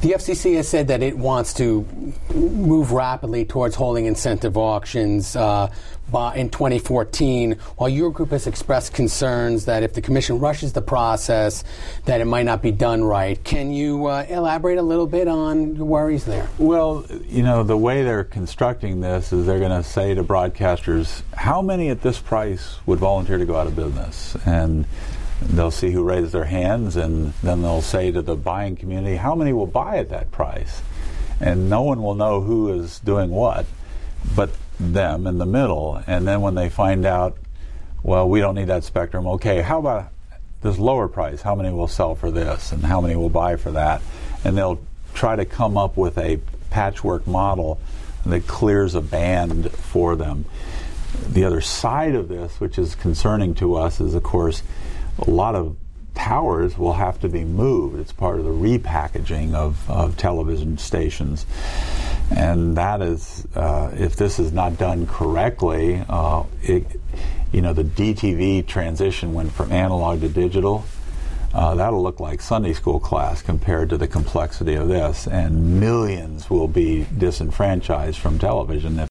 The FCC has said that it wants to move rapidly towards holding incentive auctions in 2014, while your group has expressed concerns that if the Commission rushes the process, that it might not be done right. Can you elaborate a little bit on your worries there? Well, the way they're constructing this is they're going to say to broadcasters, how many at this price would volunteer to go out of business? And they'll see who raises their hands, and then they'll say to the buying community, how many will buy at that price? And no one will know who is doing what but them in the middle. And then when they find out, well, we don't need that spectrum, okay, how about this lower price? How many will sell for this, and how many will buy for that? And they'll try to come up with a patchwork model that clears a band for them. The other side of this, which is concerning to us, is, of course, a lot of towers will have to be moved. It's part of the repackaging of television stations. And that is, if this is not done correctly, the DTV transition went from analog to digital. That'll look like Sunday school class compared to the complexity of this, and millions will be disenfranchised from television